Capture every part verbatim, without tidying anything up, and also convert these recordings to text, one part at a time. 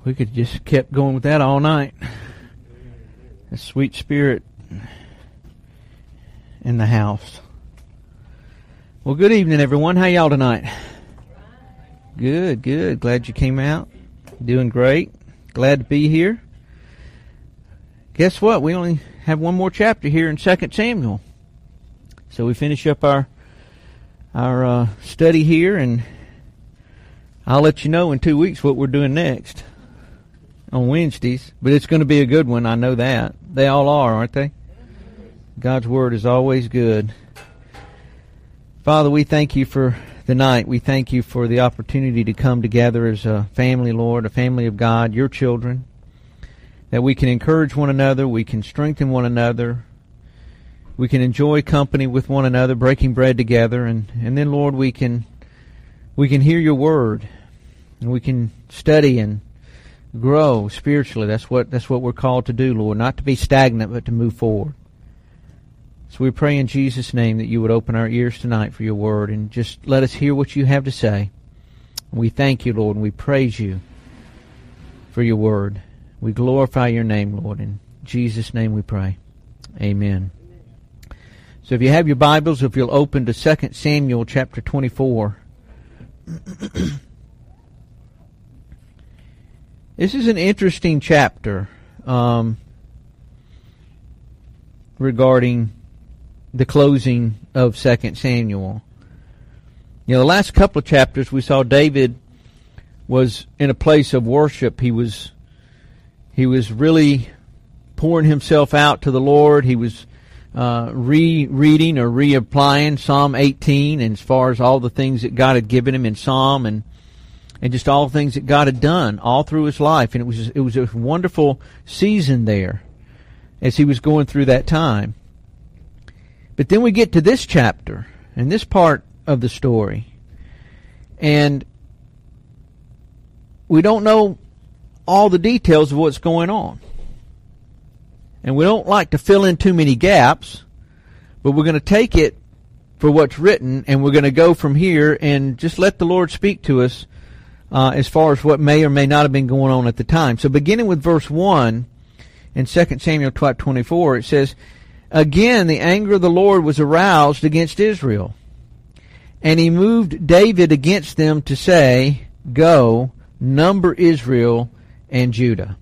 We could just kept going with that all night. A sweet spirit in the house. Well, good evening, everyone. How y'all tonight? Good, good. Glad you came out. Doing great. Glad to be here. Guess what? We only have one more chapter here in Second Samuel. So we finish up our our uh, study here, and I'll let you know in two weeks what we're doing next on Wednesdays. But it's going to be a good one, I know that. They all are, aren't they? God's Word is always good. Father, we thank you for the night. We thank you for the opportunity to come together as a family, Lord, a family of God, your children, that we can encourage one another, we can strengthen one another, we can enjoy company with one another, breaking bread together, and, and then, Lord, we can we can hear your word, and we can study and grow spiritually. That's what that's what we're called to do, Lord, not to be stagnant, but to move forward. So we pray in Jesus' name that you would open our ears tonight for your word and just let us hear what you have to say. We thank you, Lord, and we praise you for your word. We glorify your name, Lord. In Jesus' name we pray. Amen. So if you have your Bibles, if you'll open to Second Samuel chapter twenty-four. This is an interesting chapter um, regarding the closing of Second Samuel. You know, the last couple of chapters we saw David was in a place of worship. He was he was really pouring himself out to the Lord. He was uh, re-reading or reapplying Psalm eighteen, and as far as all the things that God had given him in Psalm, and and just all the things that God had done all through his life. And it was it was a wonderful season there as he was going through that time. But then we get to this chapter and this part of the story, and we don't know all the details of what's going on. And we don't like to fill in too many gaps, but we're going to take it for what's written, and we're going to go from here and just let the Lord speak to us uh, as far as what may or may not have been going on at the time. So beginning with verse one in Second Samuel twenty-four, it says, "Again the anger of the Lord was aroused against Israel, and he moved David against them to say, 'Go, number Israel and Judah.'"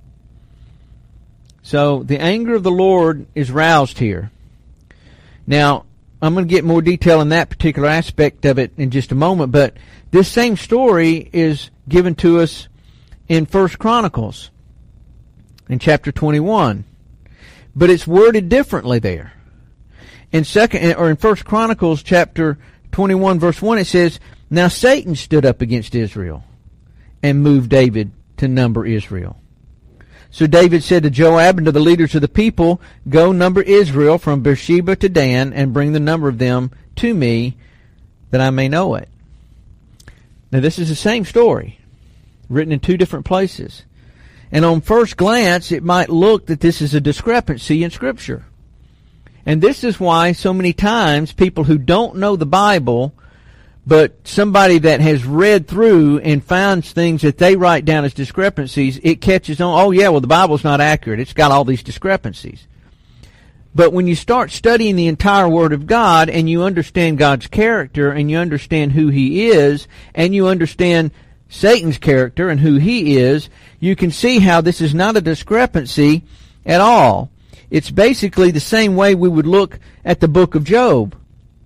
So the anger of the Lord is roused here. Now, I'm going to get more detail in that particular aspect of it in just a moment, but this same story is given to us in First Chronicles in chapter twenty-one. But it's worded differently there. In second or in First Chronicles chapter twenty-one verse one, it says, "Now Satan stood up against Israel and moved David to number Israel. So David said to Joab and to the leaders of the people, 'Go number Israel from Beersheba to Dan, and bring the number of them to me, that I may know it.'" Now this is the same story, written in two different places. And on first glance, it might look that this is a discrepancy in Scripture. And this is why so many times people who don't know the Bible, but somebody that has read through and finds things that they write down as discrepancies, it catches on, oh yeah, well the Bible's not accurate. It's got all these discrepancies. But when you start studying the entire Word of God, and you understand God's character, and you understand who He is, and you understand Satan's character and who he is, you can see how this is not a discrepancy at all. It's basically the same way we would look at the book of Job.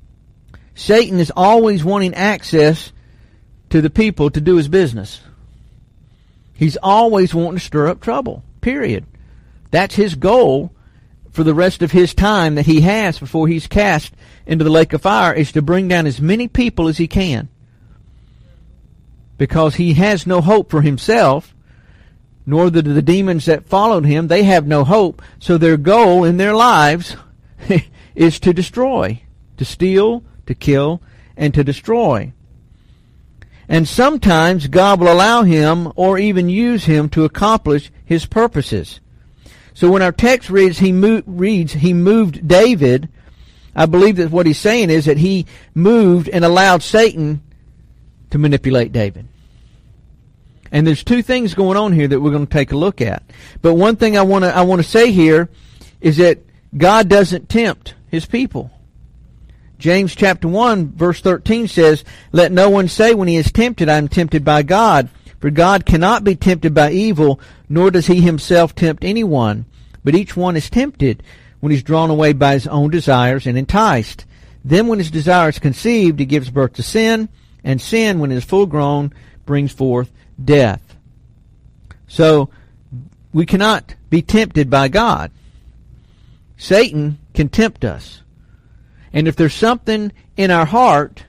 Satan is always wanting access to the people to do his business. He's always wanting to stir up trouble, period. That's his goal for the rest of his time that he has before he's cast into the lake of fire, is to bring down as many people as he can. Because he has no hope for himself, nor do the demons that followed him. They have no hope. So their goal in their lives is to destroy, to steal, to kill, and to destroy. And sometimes God will allow him or even use him to accomplish his purposes. So when our text reads, he mo- reads, he moved David, I believe that what he's saying is that he moved and allowed Satan to manipulate David. And there's two things going on here that we're going to take a look at. But one thing I want to I want to say here is that God doesn't tempt his people. James chapter one verse thirteen says, "Let no one say when he is tempted, I am tempted by God. For God cannot be tempted by evil, nor does he himself tempt anyone. But each one is tempted when he's drawn away by his own desires and enticed. Then when his desire is conceived, he gives birth to sin, and sin, when it is full grown, brings forth death." So, we cannot be tempted by God. Satan can tempt us. And if there's something in our heart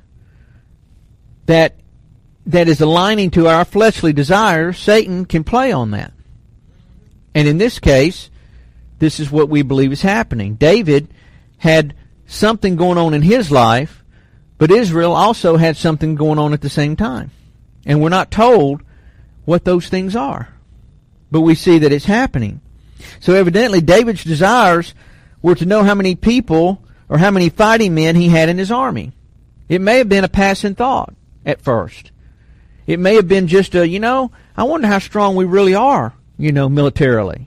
that that is aligning to our fleshly desires, Satan can play on that. And in this case, this is what we believe is happening. David had something going on in his life, but Israel also had something going on at the same time. And we're not told what those things are. But we see that it's happening. So evidently David's desires were to know how many people or how many fighting men he had in his army. It may have been a passing thought at first. It may have been just a, you know, I wonder how strong we really are, you know, militarily.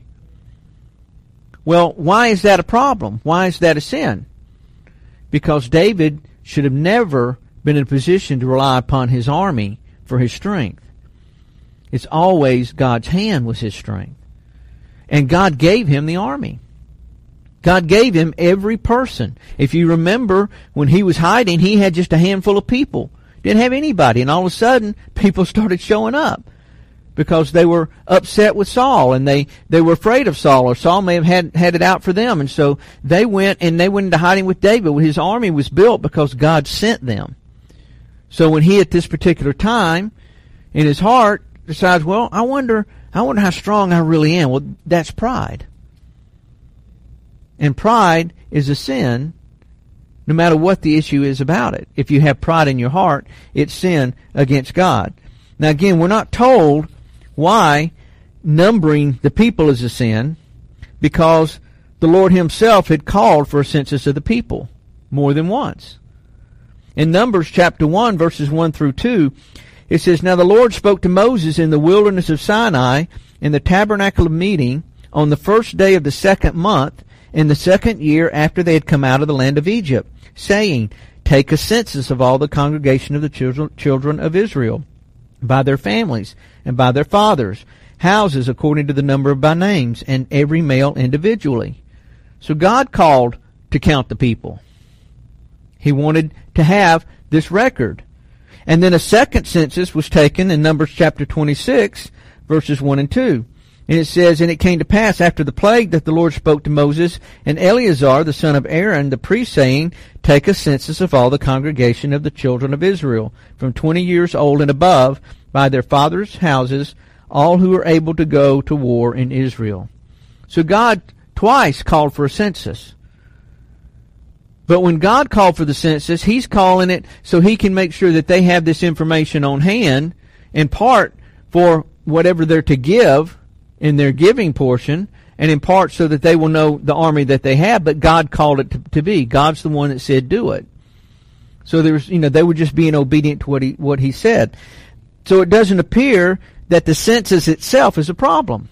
Well, why is that a problem? Why is that a sin? Because David should have never been in a position to rely upon his army for his strength. It's always God's hand was his strength. And God gave him the army. God gave him every person. If you remember, when he was hiding, he had just a handful of people. Didn't have anybody. And all of a sudden, people started showing up because they were upset with Saul, and they, they were afraid of Saul, or Saul may have had, had it out for them. And so they went and they went into hiding with David. His army was built because God sent them. So when he, at this particular time, in his heart, decides, well, I wonder, I wonder how strong I really am. Well, that's pride. And pride is a sin, no matter what the issue is about it. If you have pride in your heart, it's sin against God. Now again, we're not told why numbering the people is a sin, because the Lord himself had called for a census of the people more than once. In Numbers chapter one, verses one through two, it says, "Now the Lord spoke to Moses in the wilderness of Sinai in the tabernacle of meeting on the first day of the second month, in the second year after they had come out of the land of Egypt, saying, Take a census of all the congregation of the children, children of Israel, by their families, and by their fathers, houses according to the number by names, and every male individually." So God called to count the people. He wanted to have this record. And then a second census was taken in Numbers chapter twenty-six, verses one and two. And it says, "And it came to pass after the plague that the Lord spoke to Moses and Eleazar, the son of Aaron, the priest, saying, Take a census of all the congregation of the children of Israel, from twenty years old and above, by their fathers' houses, all who are able to go to war in Israel." So God twice called for a census. But when God called for the census, he's calling it so he can make sure that they have this information on hand, in part for whatever they're to give in their giving portion, and in part so that they will know the army that they have, but God called it to, to be. God's the one that said do it. So there's, you know, they were just being obedient to what he, what he said. So it doesn't appear that the census itself is a problem.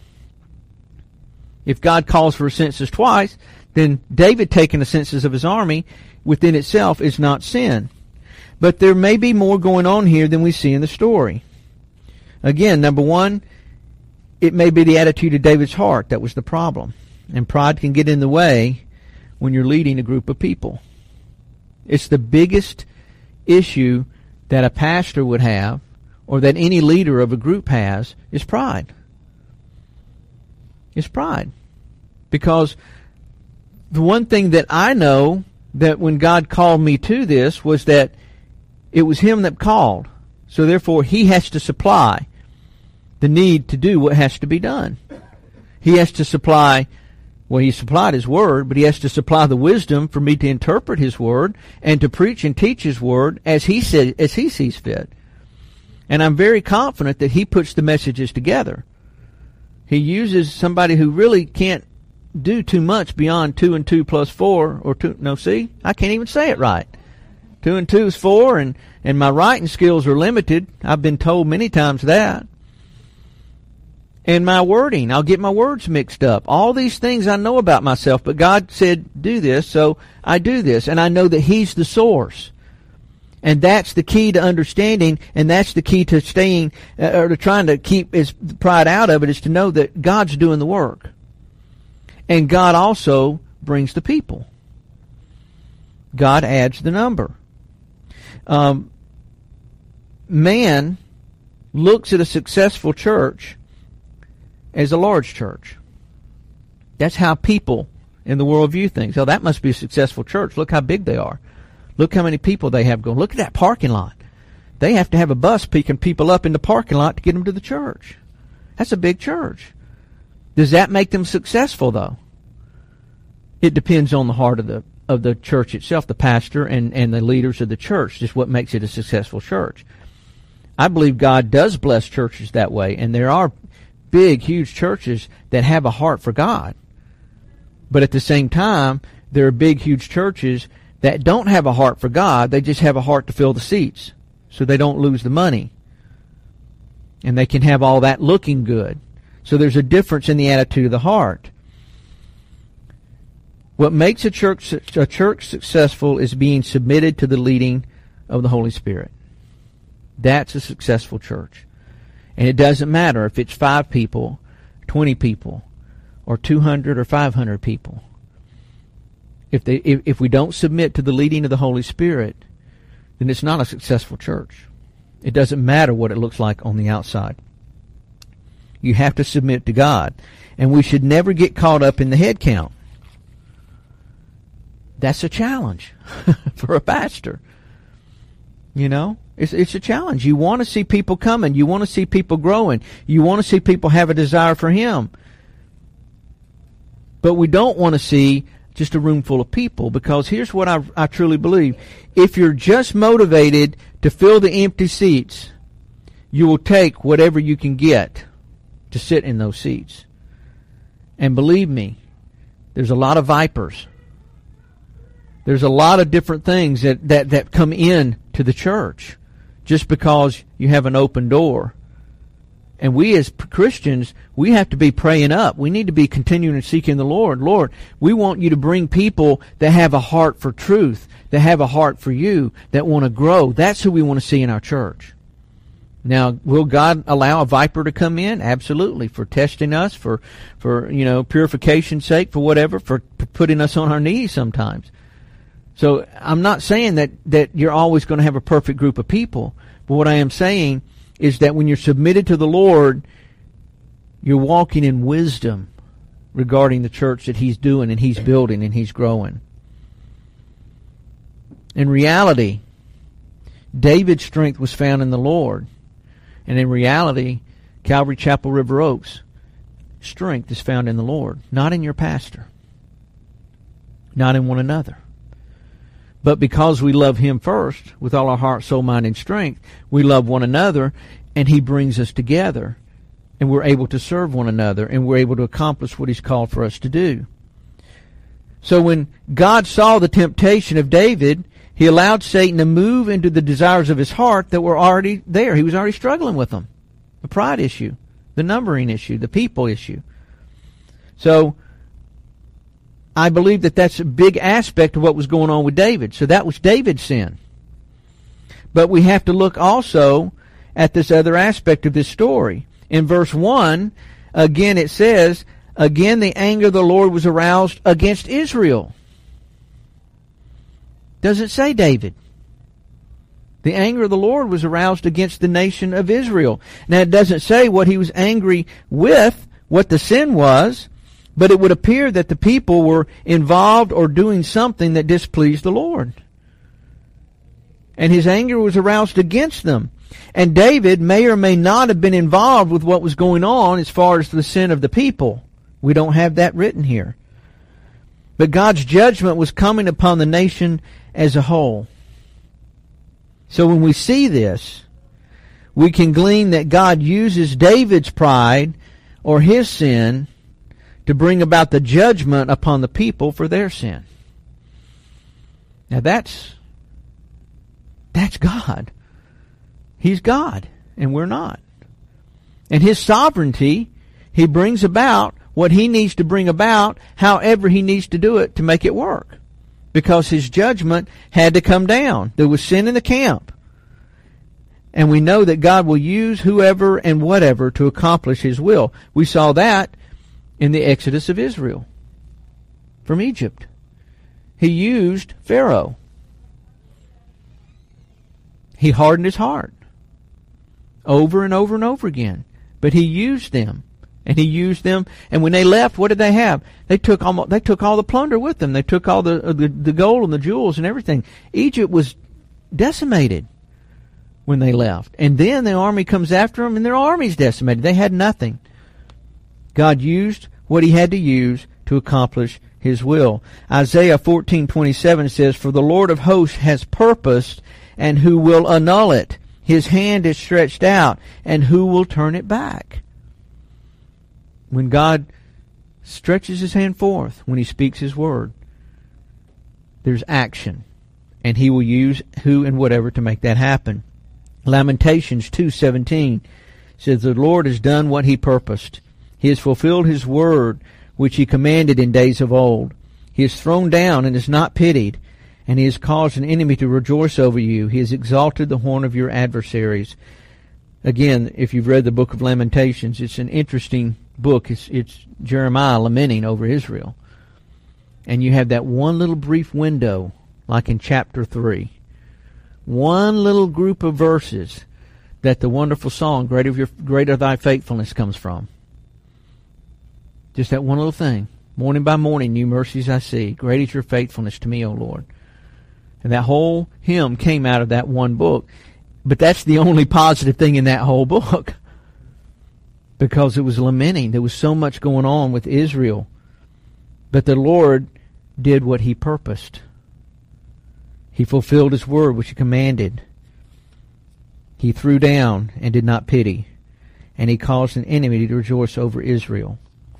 If God calls for a census twice, then David taking a census of his army within itself is not sin. But there may be more going on here than we see in the story. Again, number one, it may be the attitude of David's heart that was the problem. And pride can get in the way when you're leading a group of people. It's the biggest issue that a pastor would have, or that any leader of a group has, is pride. It's pride. Because the one thing that I know, that when God called me to this, was that it was him that called. So therefore, he has to supply the need to do what has to be done. He has to supply, well, he supplied his word, but he has to supply the wisdom for me to interpret his word and to preach and teach his word as he said, as he sees fit. And I'm very confident that he puts the messages together. He uses somebody who really can't do too much beyond two and two plus four, or two, no, see, I can't even say it right. Two and two is four, and, and my writing skills are limited. I've been told many times that. And my wording, I'll get my words mixed up. All these things I know about myself, but God said, do this, so I do this. And I know that He's the source. And that's the key to understanding, and that's the key to staying, uh, or to trying to keep His pride out of it, is to know that God's doing the work. And God also brings the people. God adds the number. Um, man looks at a successful church as a large church. That's how people in the world view things. Oh, that must be a successful church. Look how big they are. Look how many people they have going. Look at that parking lot. They have to have a bus picking people up in the parking lot to get them to the church. That's a big church. Does that make them successful, though? It depends on the heart of the of the church itself, the pastor and, and the leaders of the church, just what makes it a successful church. I believe God does bless churches that way, and there are big, huge churches that have a heart for God. But at the same time, there are big, huge churches that don't have a heart for God. They just have a heart to fill the seats so they don't lose the money. And they can have all that looking good. So there's a difference in the attitude of the heart. What makes a church, a church successful is being submitted to the leading of the Holy Spirit. That's a successful church. And it doesn't matter if it's five people, twenty people, or two hundred or five hundred people. If they, if, if we don't submit to the leading of the Holy Spirit, then it's not a successful church. It doesn't matter what it looks like on the outside. You have to submit to God. And we should never get caught up in the head count. That's a challenge for a pastor. You know, it's it's a challenge. You want to see people coming. You want to see people growing. You want to see people have a desire for Him. But we don't want to see just a room full of people, because here's what I, I truly believe. If you're just motivated to fill the empty seats, you will take whatever you can get to sit in those seats. And believe me, there's a lot of vipers. There's a lot of different things that, that, that come in to the church just because you have an open door. And we as Christians, we have to be praying up. We need to be continuing and seeking the Lord. Lord, we want you to bring people that have a heart for truth, that have a heart for you, that want to grow. That's who we want to see in our church. Now, will God allow a viper to come in? Absolutely. For testing us, for, for you know, purification's sake, for whatever, for putting us on our knees sometimes. So I'm not saying that, that you're always going to have a perfect group of people. But what I am saying is that when you're submitted to the Lord, you're walking in wisdom regarding the church that He's doing and He's building and He's growing. In reality, David's strength was found in the Lord. And in reality, Calvary Chapel River Oaks, strength is found in the Lord, not in your pastor, not in one another. But because we love Him first, with all our heart, soul, mind, and strength, we love one another, and He brings us together, and we're able to serve one another, and we're able to accomplish what He's called for us to do. So when God saw the temptation of David, He allowed Satan to move into the desires of his heart that were already there. He was already struggling with them. The pride issue, the numbering issue, the people issue. So I believe that that's a big aspect of what was going on with David. So that was David's sin. But we have to look also at this other aspect of this story. In verse one, again it says, again the anger of the Lord was aroused against Israel. Doesn't say David. The anger of the Lord was aroused against the nation of Israel. Now it doesn't say what He was angry with, what the sin was, but it would appear that the people were involved or doing something that displeased the Lord. And His anger was aroused against them. And David may or may not have been involved with what was going on as far as the sin of the people. We don't have that written here. But God's judgment was coming upon the nation as a whole. So when we see this, we can glean that God uses David's pride or his sin to bring about the judgment upon the people for their sin. Now that's that's God. He's God, and we're not. And His sovereignty He brings about what he needs to bring about, however he needs to do it to make it work. Because his judgment had to come down. There was sin in the camp. And we know that God will use whoever and whatever to accomplish his will. We saw that in the Exodus of Israel from Egypt. He used Pharaoh. He hardened his heart over and over and over again. But he used them. And he used them. And when they left, what did they have? They took almost, they took all the plunder with them. They took all the, the, the gold and the jewels and everything. Egypt was decimated when they left. And then the army comes after them and their army's decimated. They had nothing. God used what he had to use to accomplish his will. Isaiah fourteen twenty-seven says, "For the Lord of hosts has purposed, and who will annul it? His hand is stretched out, and who will turn it back?" When God stretches his hand forth, when he speaks his word, there's action. And he will use who and whatever to make that happen. Lamentations two seventeen says, "The Lord has done what he purposed. He has fulfilled his word, which he commanded in days of old. He is thrown down and is not pitied, and he has caused an enemy to rejoice over you. He has exalted the horn of your adversaries." Again, if you've read the book of Lamentations, it's an interesting book. It's, it's Jeremiah lamenting over Israel. And you have that one little brief window, like in chapter three. One little group of verses that the wonderful song, Great of your, Great are Thy Faithfulness, comes from. Just that one little thing. Morning by morning, new mercies I see. Great is your faithfulness to me, O Lord. And that whole hymn came out of that one book. But that's the only positive thing in that whole book. Because it was lamenting. There was so much going on with Israel. But the Lord did what he purposed. He fulfilled his word which he commanded. He threw down and did not pity. And he caused an enemy to rejoice over Israel.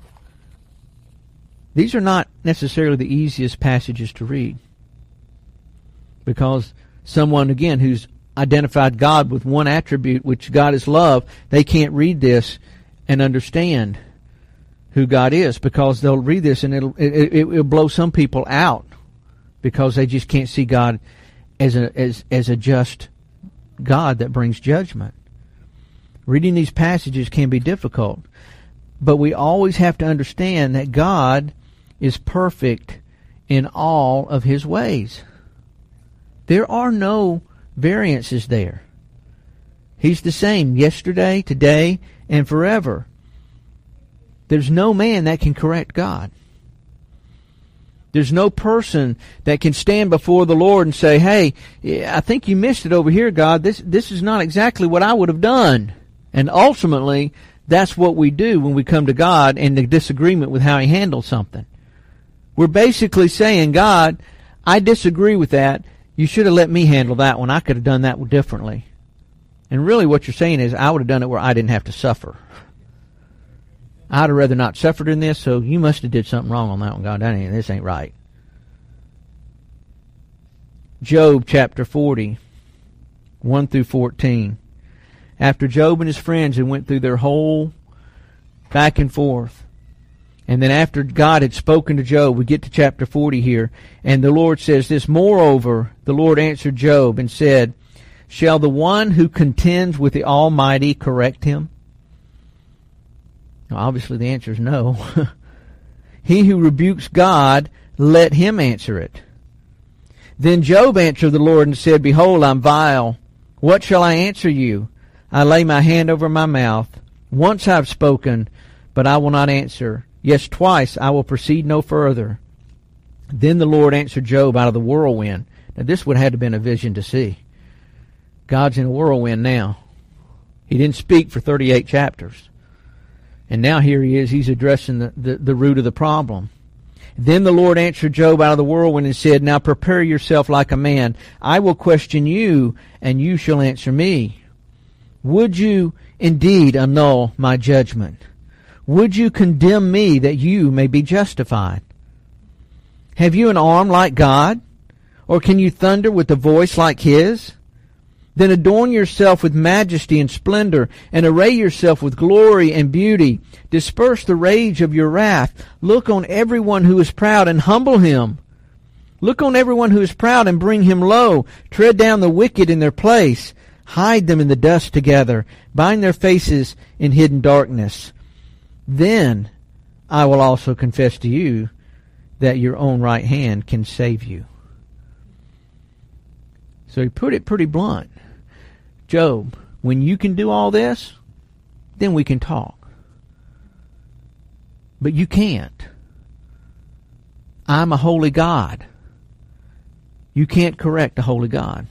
These are not necessarily the easiest passages to read. Because someone, again, who's identified God with one attribute, which God is love, they can't read this and understand who God is, because they'll read this and it'll it, it, it'll blow some people out because they just can't see God as a as as a just God that brings judgment. Reading these passages can be difficult, but we always have to understand that God is perfect in all of his ways. There are no variances there. He's the same yesterday, today, and forever. There's no man that can correct God. There's no person that can stand before the Lord and say, "Hey, I think you missed it over here, God. This this is not exactly what I would have done." And ultimately, that's what we do when we come to God in the disagreement with how he handles something. We're basically saying, "God, I disagree with that. You should have let me handle that one. I could have done that differently." And really what you're saying is, I would have done it where I didn't have to suffer. I'd have rather not suffered in this, so you must have did something wrong on that one, God. That ain't, this ain't right. Job chapter forty, one through fourteen. After Job and his friends had went through their whole back and forth, and then after God had spoken to Job, we get to chapter forty here, and the Lord says this, "Moreover, the Lord answered Job and said, Shall the one who contends with the Almighty correct him?" Now, obviously the answer is no. "He who rebukes God, let him answer it." Then Job answered the Lord and said, "Behold, I'm vile. What shall I answer you? I lay my hand over my mouth. Once I've spoken, but I will not answer. Yes, twice I will proceed no further." Then the Lord answered Job out of the whirlwind. Now this would have had to have been a vision to see. God's in a whirlwind now. He didn't speak for thirty-eight chapters. And now here he is, he's addressing the, the, the root of the problem. Then the Lord answered Job out of the whirlwind and said, "Now prepare yourself like a man. I will question you, and you shall answer me. Would you indeed annul my judgment? Would you condemn me that you may be justified? Have you an arm like God? Or can you thunder with a voice like his? Then adorn yourself with majesty and splendor, and array yourself with glory and beauty. Disperse the rage of your wrath. Look on everyone who is proud and humble him. Look on everyone who is proud and bring him low. Tread down the wicked in their place. Hide them in the dust together. Bind their faces in hidden darkness. Then I will also confess to you that your own right hand can save you. So he put it pretty blunt. Job, when you can do all this, then we can talk. But you can't. I'm a holy God. You can't correct a holy God.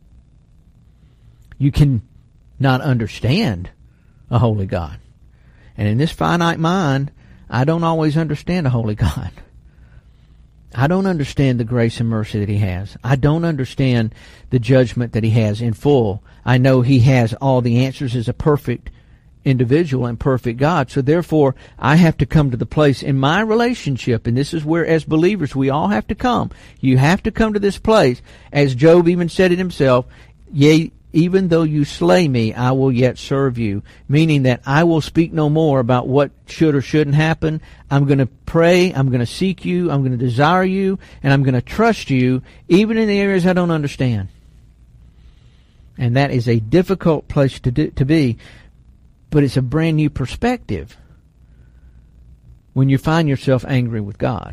You can not understand a holy God. And in this finite mind, I don't always understand a holy God. I don't understand the grace and mercy that he has. I don't understand the judgment that he has in full. I know he has all the answers as a perfect individual and perfect God. So therefore, I have to come to the place in my relationship, and this is where as believers we all have to come. You have to come to this place, as Job even said it himself, yea, even though you slay me, I will yet serve you. Meaning that I will speak no more about what should or shouldn't happen. I'm going to pray. I'm going to seek you. I'm going to desire you. And I'm going to trust you, even in the areas I don't understand. And that is a difficult place to do, to be. But it's a brand new perspective when you find yourself angry with God.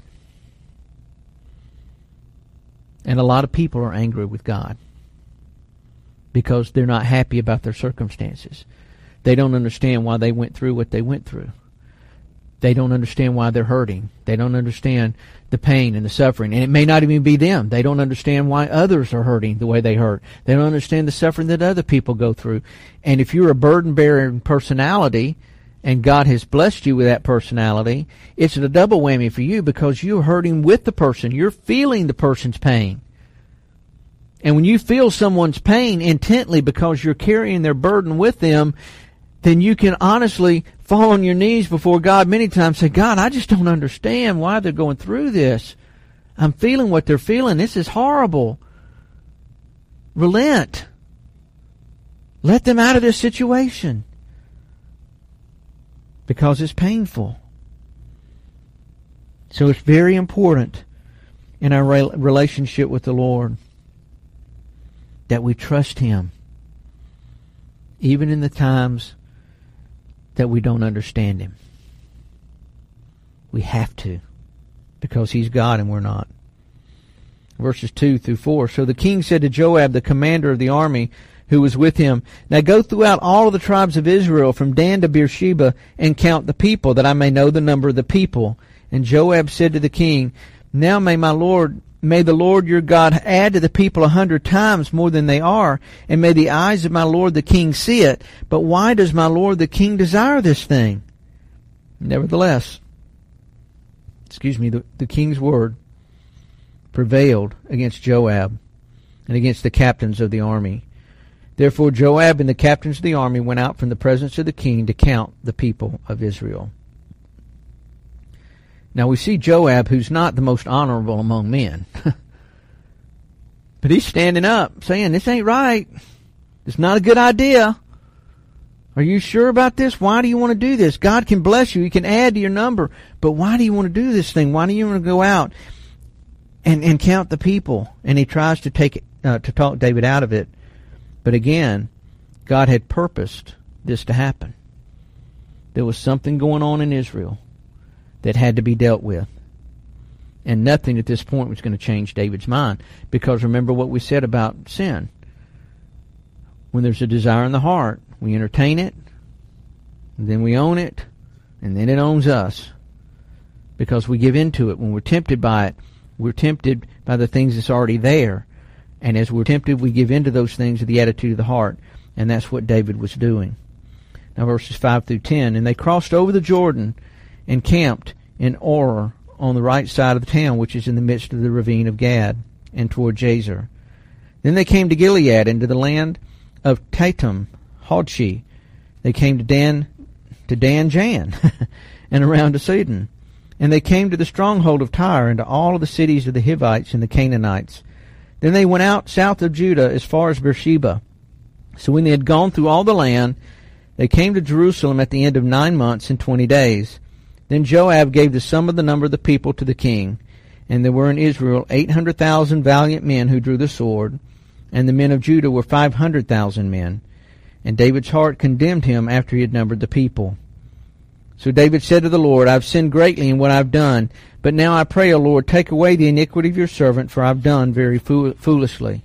And a lot of people are angry with God because they're not happy about their circumstances. They don't understand why they went through what they went through. They don't understand why they're hurting. They don't understand the pain and the suffering. And it may not even be them. They don't understand why others are hurting the way they hurt. They don't understand the suffering that other people go through. And if you're a burden-bearing personality and God has blessed you with that personality, it's a double whammy for you because you're hurting with the person. You're feeling the person's pain. And when you feel someone's pain intently because you're carrying their burden with them, then you can honestly fall on your knees before God many times and say, God, I just don't understand why they're going through this. I'm feeling what they're feeling. This is horrible. Relent. Let them out of this situation because it's painful. So it's very important in our relationship with the Lord that we trust Him, even in the times that we don't understand Him. We have to, because He's God and we're not. Verses two through four. So the king said to Joab, the commander of the army who was with him, now go throughout all of the tribes of Israel, from Dan to Beersheba, and count the people, that I may know the number of the people. And Joab said to the king, now may my lord May the Lord your God add to the people a hundred times more than they are, and may the eyes of my lord the king see it. But why does my lord the king desire this thing? Nevertheless, excuse me, the, the king's word prevailed against Joab and against the captains of the army. Therefore Joab and the captains of the army went out from the presence of the king to count the people of Israel. Now we see Joab, who's not the most honorable among men. But he's standing up saying, this ain't right. It's not a good idea. Are you sure about this? Why do you want to do this? God can bless you. He can add to your number. But why do you want to do this thing? Why do you want to go out and, and count the people? And he tries to take it, uh, to talk David out of it. But again, God had purposed this to happen. There was something going on in Israel that had to be dealt with. And nothing at this point was going to change David's mind. Because remember what we said about sin. When there's a desire in the heart, we entertain it, and then we own it, and then it owns us. Because we give into it. When we're tempted by it, we're tempted by the things that's already there. And as we're tempted, we give into those things with the attitude of the heart. And that's what David was doing. Now verses five through ten. And they crossed over the Jordan and camped in Or on the right side of the town, which is in the midst of the ravine of Gad, and toward Jazer. Then they came to Gilead, and to the land of Tatum, Hodshi. They came to Dan, to Dan Jan, and around to Sidon. And they came to the stronghold of Tyre, and to all of the cities of the Hivites and the Canaanites. Then they went out south of Judah as far as Beersheba, So when they had gone through all the land, they came to Jerusalem at the end of nine months and twenty days. Then Joab gave the sum of the number of the people to the king. And there were in Israel eight hundred thousand valiant men who drew the sword, and the men of Judah were five hundred thousand men. And David's heart condemned him after he had numbered the people. So David said to the Lord, I have sinned greatly in what I have done, but now I pray, O Lord, take away the iniquity of your servant, for I have done very fool- foolishly.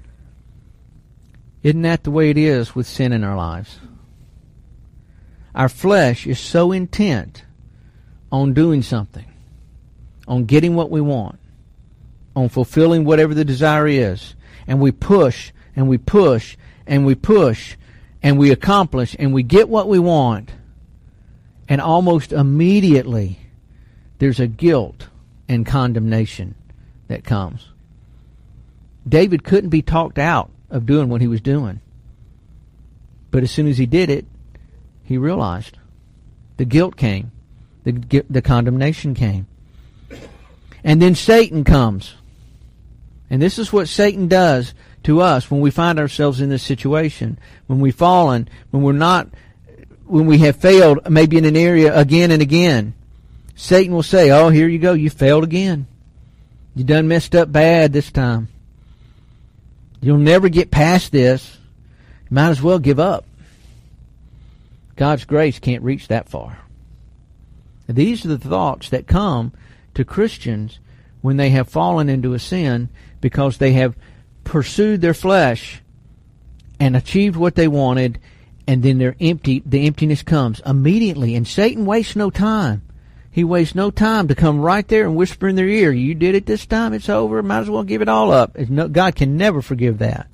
Isn't that the way it is with sin in our lives? Our flesh is so intent on doing something, on getting what we want, on fulfilling whatever the desire is, and we push, and we push, and we push, and we accomplish, and we get what we want, and almost immediately there's a guilt and condemnation that comes. David couldn't be talked out of doing what he was doing. But as soon as he did it, he realized the guilt came. The, the condemnation came. And then Satan comes. And this is what Satan does to us when we find ourselves in this situation. When we've fallen, when we're not, when we have failed maybe in an area again and again. Satan will say, oh, here you go, you failed again. You done messed up bad this time. You'll never get past this. You might as well give up. God's grace can't reach that far. These are the thoughts that come to Christians when they have fallen into a sin because they have pursued their flesh and achieved what they wanted, and then they're empty. The emptiness comes immediately, and Satan wastes no time. He wastes no time to come right there and whisper in their ear, you did it this time, it's over, might as well give it all up. No, God can never forgive that.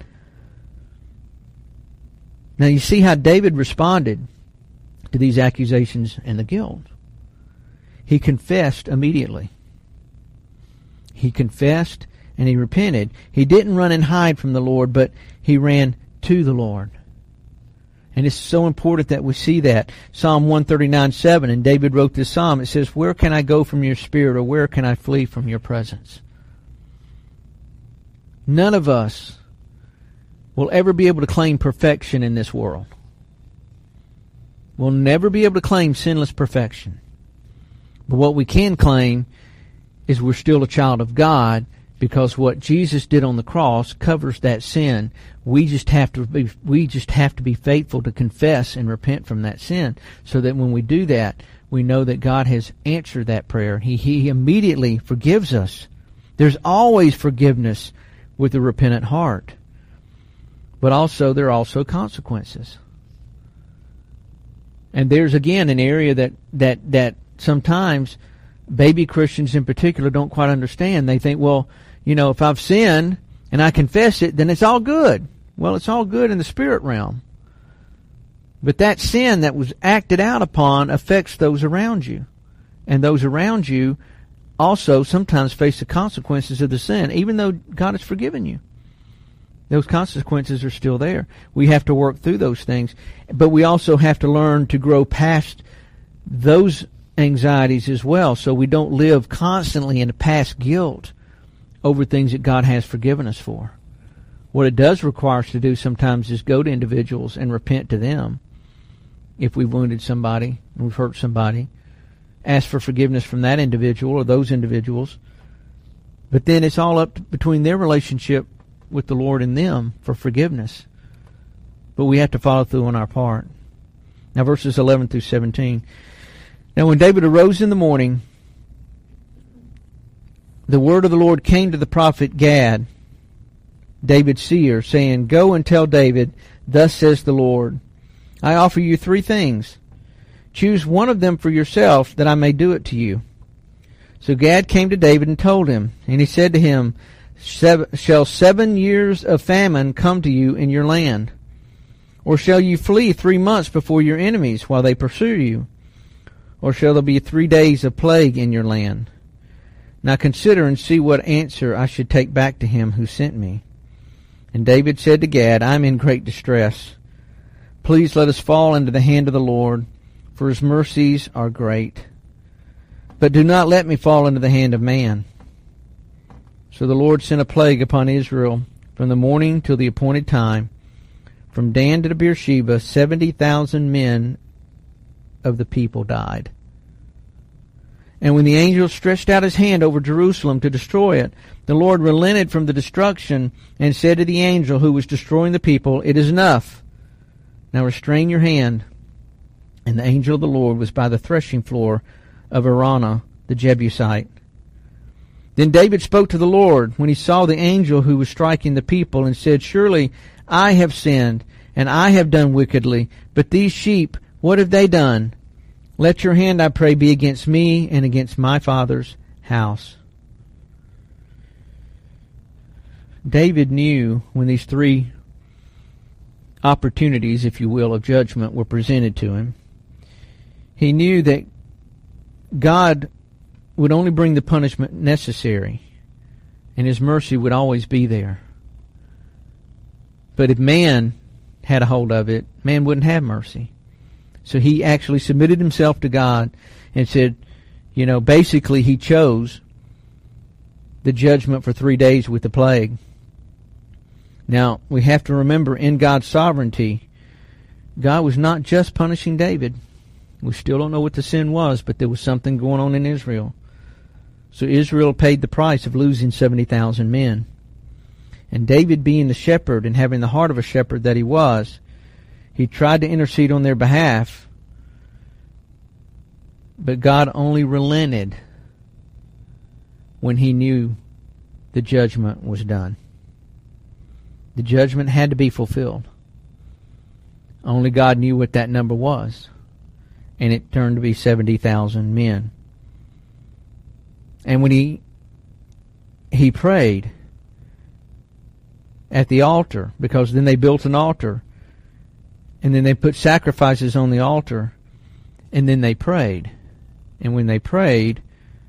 Now you see how David responded to these accusations and the guilt. He confessed immediately. He confessed and he repented. He didn't run and hide from the Lord, but he ran to the Lord. And it's so important that we see that. Psalm one thirty-nine seven, and David wrote this psalm. It says, where can I go from your spirit, or where can I flee from your presence? None of us will ever be able to claim perfection in this world. We'll never be able to claim sinless perfection. But what we can claim is we're still a child of God, because what Jesus did on the cross covers that sin. We just have to be, we just have to be faithful to confess and repent from that sin, so that when we do that, we know that God has answered that prayer. He, he immediately forgives us. There's always forgiveness with a repentant heart. But also, there are also consequences. And there's again an area that, that, that sometimes baby Christians in particular don't quite understand. They think, well, you know, if I've sinned and I confess it, then it's all good. Well, it's all good in the spirit realm. But that sin that was acted out upon affects those around you. And those around you also sometimes face the consequences of the sin, even though God has forgiven you. Those consequences are still there. We have to work through those things. But we also have to learn to grow past those anxieties as well, so we don't live constantly in past guilt over things that God has forgiven us for. What it does require us to do sometimes is go to individuals and repent to them if we've wounded somebody and we've hurt somebody. Ask for forgiveness from that individual or those individuals. But then it's all up to, between their relationship with the Lord and them for forgiveness. But we have to follow through on our part. Now verses eleven through seventeen. Now when David arose in the morning, the word of the Lord came to the prophet Gad, David's seer, saying, go and tell David, thus says the Lord, I offer you three things. Choose one of them for yourself, that I may do it to you. So Gad came to David and told him, and he said to him, shall seven years of famine come to you in your land? Or shall you flee three months before your enemies while they pursue you? Or shall there be three days of plague in your land? Now consider and see what answer I should take back to him who sent me. And David said to Gad, I am in great distress. Please let us fall into the hand of the Lord, for his mercies are great. But do not let me fall into the hand of man. So the Lord sent a plague upon Israel from the morning till the appointed time, from Dan to Beersheba, seventy thousand men of the people died. And when the angel stretched out his hand over Jerusalem to destroy it, the Lord relented from the destruction and said to the angel who was destroying the people, "It is enough. Now restrain your hand." And the angel of the Lord was by the threshing floor of Araunah the Jebusite. Then David spoke to the Lord when he saw the angel who was striking the people, and said, "Surely I have sinned, and I have done wickedly. But these sheep, what have they done? Let your hand, I pray, be against me and against my father's house." David knew when these three opportunities, if you will, of judgment were presented to him, he knew that God would only bring the punishment necessary, and His mercy would always be there. But if man had a hold of it, man wouldn't have mercy. So he actually submitted himself to God and said, you know, basically he chose the judgment for three days with the plague. Now, we have to remember, in God's sovereignty, God was not just punishing David. We still don't know what the sin was, but there was something going on in Israel. So Israel paid the price of losing seventy thousand men. And David, being the shepherd and having the heart of a shepherd that he was, he tried to intercede on their behalf, but God only relented when He knew the judgment was done. The judgment had to be fulfilled. Only God knew what that number was, and it turned to be seventy thousand men. And when he he prayed at the altar, because then they built an altar, and then they put sacrifices on the altar, and then they prayed. And when they prayed,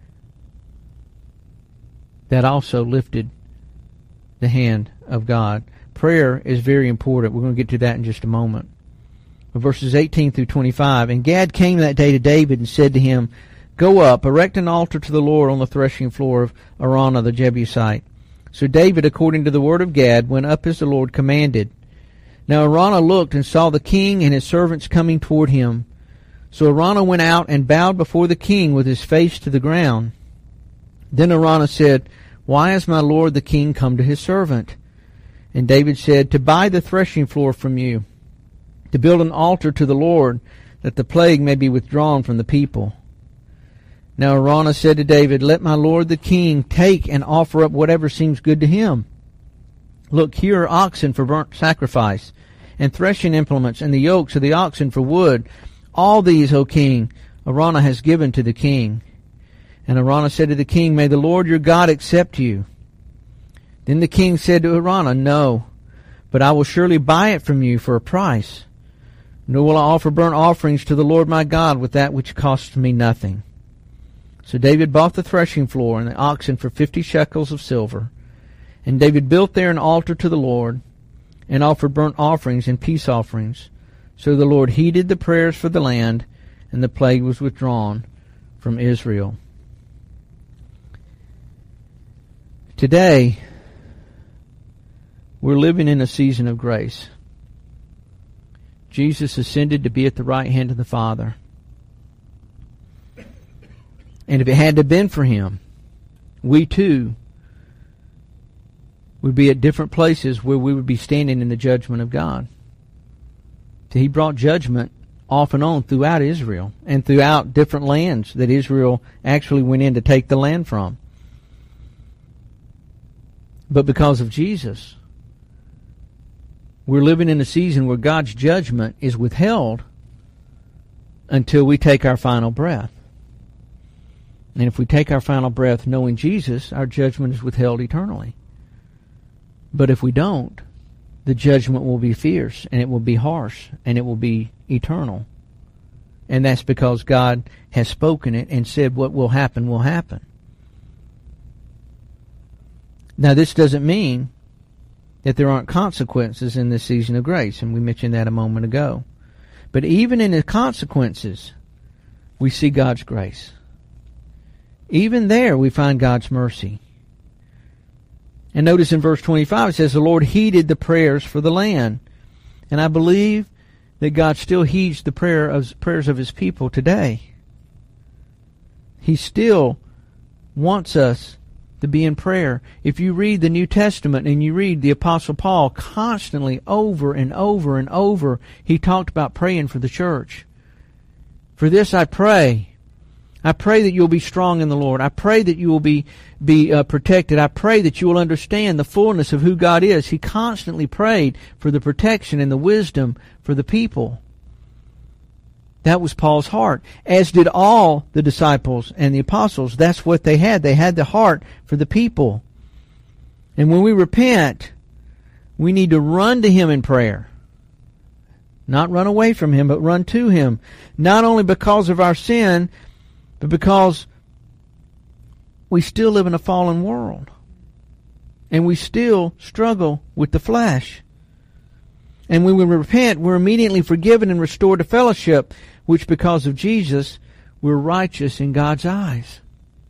that also lifted the hand of God. Prayer is very important. We're going to get to that in just a moment. Verses eighteen through twenty-five. And Gad came that day to David and said to him, "Go up, erect an altar to the Lord on the threshing floor of Araunah the Jebusite." So David, according to the word of Gad, went up as the Lord commanded. Now Araunah looked and saw the king and his servants coming toward him. So Araunah went out and bowed before the king with his face to the ground. Then Araunah said, "Why has my lord the king come to his servant?" And David said, "To buy the threshing floor from you, to build an altar to the Lord, that the plague may be withdrawn from the people." Now Araunah said to David, "Let my lord the king take and offer up whatever seems good to him. Look, here are oxen for burnt sacrifice, and threshing implements, and the yokes of the oxen for wood. All these, O king, Araunah has given to the king." And Araunah said to the king, "May the Lord your God accept you." Then the king said to Araunah, "No, but I will surely buy it from you for a price. Nor will I offer burnt offerings to the Lord my God with that which costs me nothing." So David bought the threshing floor and the oxen for fifty shekels of silver. And David built there an altar to the Lord, and offered burnt offerings and peace offerings. So the Lord heeded the prayers for the land, and the plague was withdrawn from Israel. Today, we're living in a season of grace. Jesus ascended to be at the right hand of the Father. And if it hadn't been for Him, we too would be at different places where we would be standing in the judgment of God. So He brought judgment off and on throughout Israel and throughout different lands that Israel actually went in to take the land from. But because of Jesus, we're living in a season where God's judgment is withheld until we take our final breath. And if we take our final breath knowing Jesus, our judgment is withheld eternally. But if we don't, the judgment will be fierce, and it will be harsh, and it will be eternal. And that's because God has spoken it and said what will happen will happen. Now, this doesn't mean that there aren't consequences in this season of grace, and we mentioned that a moment ago. But even in the consequences, we see God's grace. Even there, we find God's mercy. And notice in verse twenty-five, it says, "The Lord heeded the prayers for the land." And I believe that God still heeds the prayer of, prayers of His people today. He still wants us to be in prayer. If you read the New Testament and you read the Apostle Paul, constantly over and over and over, he talked about praying for the church. For this I pray. I pray that you'll be strong in the Lord. I pray that you will be, be uh, protected. I pray that you will understand the fullness of who God is. He constantly prayed for the protection and the wisdom for the people. That was Paul's heart, as did all the disciples and the apostles. That's what they had. They had the heart for the people. And when we repent, we need to run to Him in prayer. Not run away from Him, but run to Him. Not only because of our sin, but because we still live in a fallen world. And we still struggle with the flesh. And when we repent, we're immediately forgiven and restored to fellowship, which because of Jesus, we're righteous in God's eyes.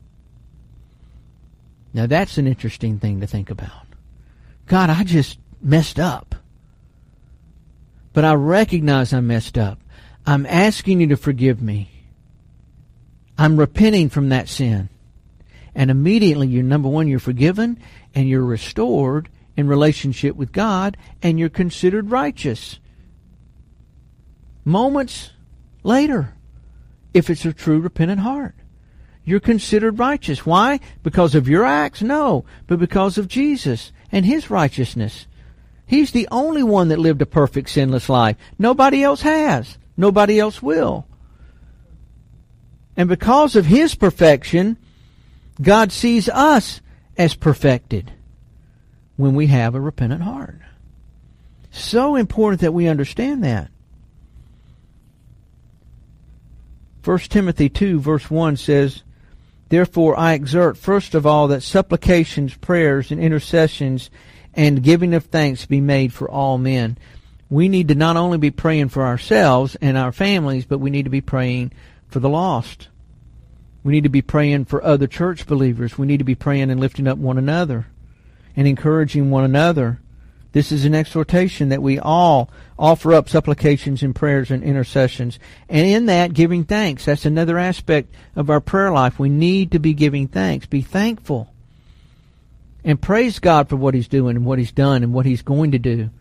Now that's an interesting thing to think about. God, I just messed up. But I recognize I messed up. I'm asking you to forgive me. I'm repenting from that sin. And immediately, you're number one, you're forgiven and you're restored in relationship with God, and you're considered righteous. Moments later, if it's a true repentant heart, you're considered righteous. Why? Because of your acts? No, but because of Jesus and His righteousness. He's the only one that lived a perfect, sinless life. Nobody else has. Nobody else will. And because of His perfection, God sees us as perfected when we have a repentant heart. So important that we understand that. First Timothy two verse one says, "Therefore I exhort first of all that supplications, prayers, and intercessions and giving of thanks be made for all men." We need to not only be praying for ourselves and our families, but we need to be praying for the lost. We need to be praying for other church believers. We need to be praying and lifting up one another and encouraging one another. This is an exhortation that we all offer up supplications and prayers and intercessions. And in that, giving thanks. That's another aspect of our prayer life. We need to be giving thanks. Be thankful. And praise God for what He's doing and what He's done and what He's going to do.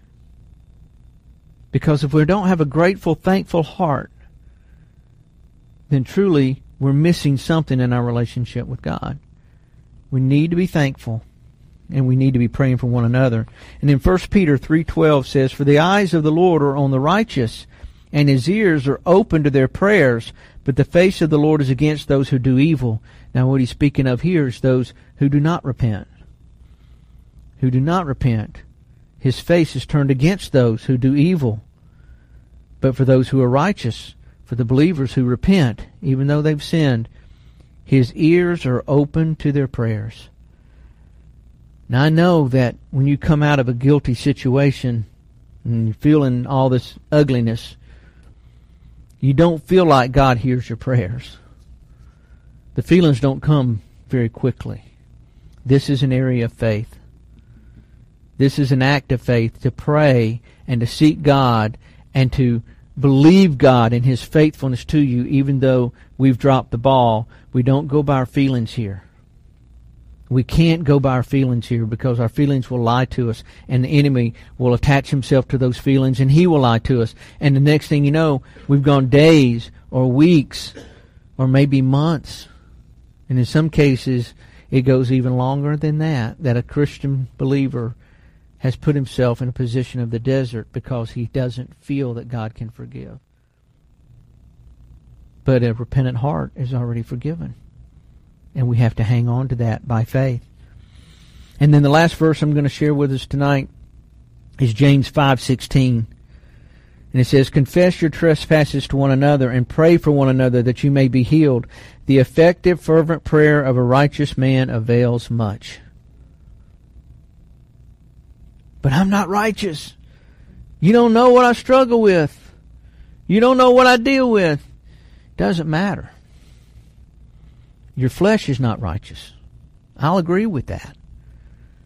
Because if we don't have a grateful, thankful heart, then truly we're missing something in our relationship with God. We need to be thankful. And we need to be praying for one another. And then First Peter three twelve says, "For the eyes of the Lord are on the righteous, and His ears are open to their prayers, but the face of the Lord is against those who do evil." Now what He's speaking of here is those who do not repent. Who do not repent. His face is turned against those who do evil. But for those who are righteous, for the believers who repent, even though they've sinned, His ears are open to their prayers. Now I know that when you come out of a guilty situation and you're feeling all this ugliness, you don't feel like God hears your prayers. The feelings don't come very quickly. This is an area of faith. This is an act of faith to pray and to seek God and to believe God in His faithfulness to you, even though we've dropped the ball. We don't go by our feelings here. We can't go by our feelings here, because our feelings will lie to us, and the enemy will attach himself to those feelings, and he will lie to us. And the next thing you know, we've gone days or weeks or maybe months. And in some cases, it goes even longer than that, that a Christian believer has put himself in a position of the desert because he doesn't feel that God can forgive. But a repentant heart is already forgiven. And we have to hang on to that by faith. And then the last verse I'm going to share with us tonight is James five sixteen. And it says, "Confess your trespasses to one another and pray for one another that you may be healed. The effective, fervent prayer of a righteous man avails much." But I'm not righteous. You don't know what I struggle with. You don't know what I deal with. Doesn't matter. Your flesh is not righteous. I'll agree with that.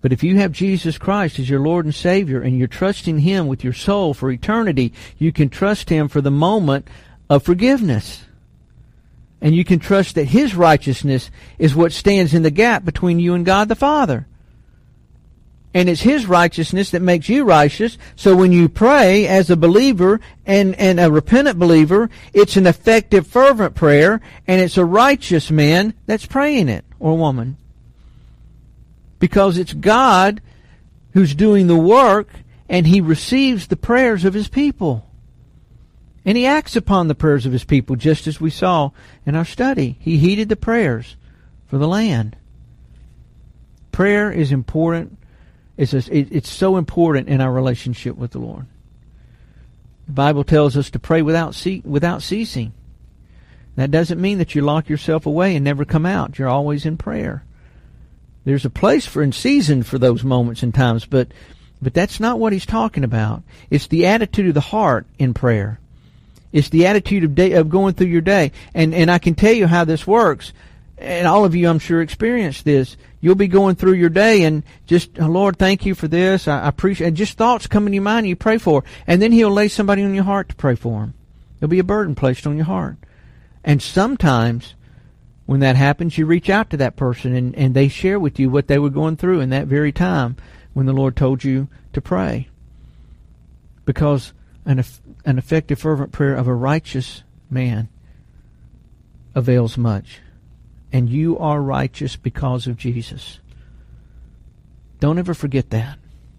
But if you have Jesus Christ as your Lord and Savior and you're trusting Him with your soul for eternity, you can trust Him for the moment of forgiveness. And you can trust that His righteousness is what stands in the gap between you and God the Father. And it's His righteousness that makes you righteous. So when you pray as a believer and, and a repentant believer, it's an effective, fervent prayer, and it's a righteous man that's praying it, or woman. Because it's God who's doing the work, and He receives the prayers of His people. And He acts upon the prayers of His people, just as we saw in our study. He heeded the prayers for the land. Prayer is important. It's, a, it, it's so important in our relationship with the Lord. The Bible tells us to pray without ce- without ceasing. That doesn't mean that you lock yourself away and never come out. You're always in prayer. There's a place for and season for those moments and times, but but that's not what He's talking about. It's the attitude of the heart in prayer. It's the attitude of day, of going through your day. And and I can tell you how this works. And all of you, I'm sure, experience this. You'll be going through your day and just, oh, Lord, thank you for this. I, I appreciate it. Just thoughts come in your mind and you pray for. And then He'll lay somebody on your heart to pray for them. There'll be a burden placed on your heart. And sometimes when that happens, you reach out to that person and, and they share with you what they were going through in that very time when the Lord told you to pray. Because an, an effective, fervent prayer of a righteous man avails much. And you are righteous because of Jesus. Don't ever forget that.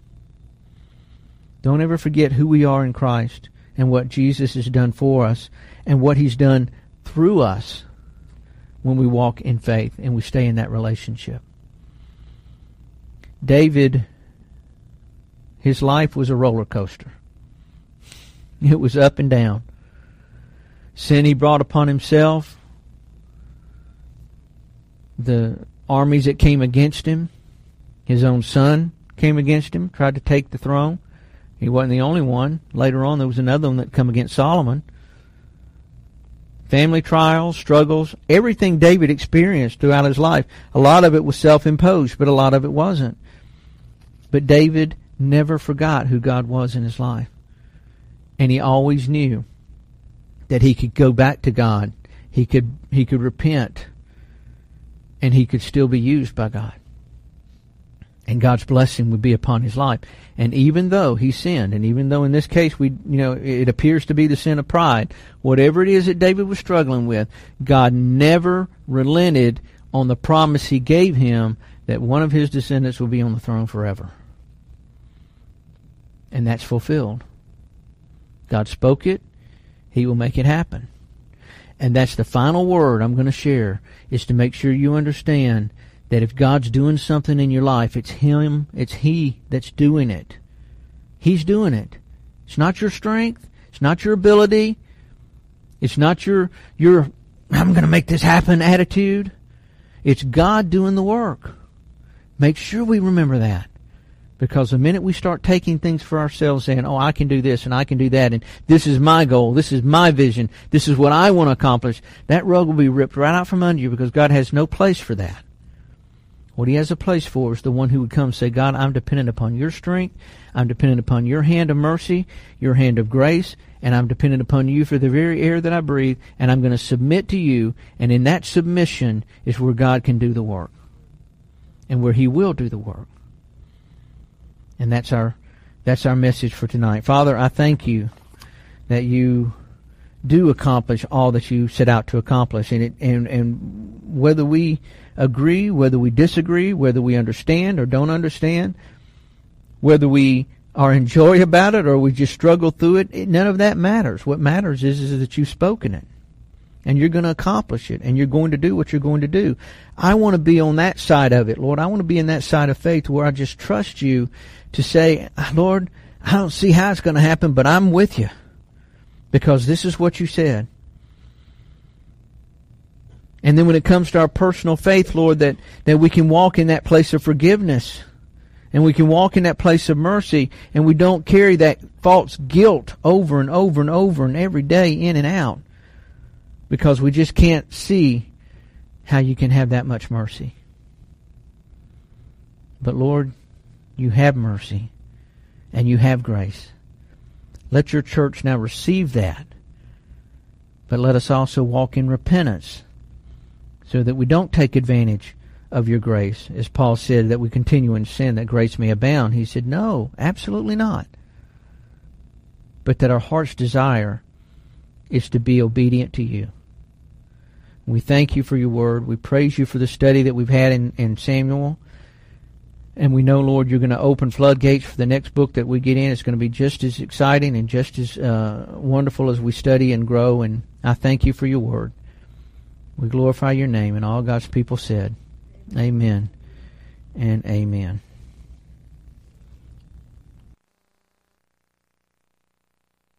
Don't ever forget who we are in Christ and what Jesus has done for us and what He's done through us when we walk in faith and we stay in that relationship. David, his life was a roller coaster. It was up and down. Sin he brought upon himself. The armies that came against him. His own son came against him, tried to take the throne. He wasn't the only one. Later on, there was another one that come against Solomon. Family trials, struggles, everything David experienced throughout his life. A lot of it was self-imposed, but a lot of it wasn't. But David never forgot who God was in his life. And he always knew that he could go back to God. He could he could repent. And he could still be used by God. And God's blessing would be upon his life. And even though he sinned, and even though in this case we, you know, it appears to be the sin of pride, whatever it is that David was struggling with, God never relented on the promise He gave him that one of his descendants will be on the throne forever. And that's fulfilled. God spoke it. He will make it happen. And that's the final word I'm going to share, is to make sure you understand that if God's doing something in your life, it's Him, it's He that's doing it. He's doing it. It's not your strength. It's not your ability. It's not your, your I'm going to make this happen attitude. It's God doing the work. Make sure we remember that. Because the minute we start taking things for ourselves, saying, oh, I can do this and I can do that, and this is my goal, this is my vision, this is what I want to accomplish, that rug will be ripped right out from under you, because God has no place for that. What He has a place for is the one who would come and say, God, I'm dependent upon your strength, I'm dependent upon your hand of mercy, your hand of grace, and I'm dependent upon you for the very air that I breathe, and I'm going to submit to you, and in that submission is where God can do the work, and where He will do the work. And that's our that's our message for tonight. Father, I thank you that you do accomplish all that you set out to accomplish. And it, and and whether we agree, whether we disagree, whether we understand or don't understand, whether we are enjoy about it or we just struggle through it, it none of that matters. What matters is, is that you've spoken it. And you're going to accomplish it. And you're going to do what you're going to do. I want to be on that side of it, Lord. I want to be in that side of faith where I just trust you to say, Lord, I don't see how it's going to happen, but I'm with you. Because this is what you said. And then when it comes to our personal faith, Lord, that, that we can walk in that place of forgiveness. And we can walk in that place of mercy. And we don't carry that false guilt over and over and over and every day in and out. Because we just can't see how you can have that much mercy. But Lord, you have mercy, and you have grace. Let your church now receive that. But let us also walk in repentance so that we don't take advantage of your grace. As Paul said, that we continue in sin that grace may abound. He said, no, absolutely not. But that our heart's desire is to be obedient to you. We thank you for your word. We praise you for the study that we've had in, in Samuel. And we know, Lord, you're going to open floodgates for the next book that we get in. It's going to be just as exciting and just as uh, wonderful as we study and grow. And I thank you for your word. We glorify your name. And all God's people said, amen and amen.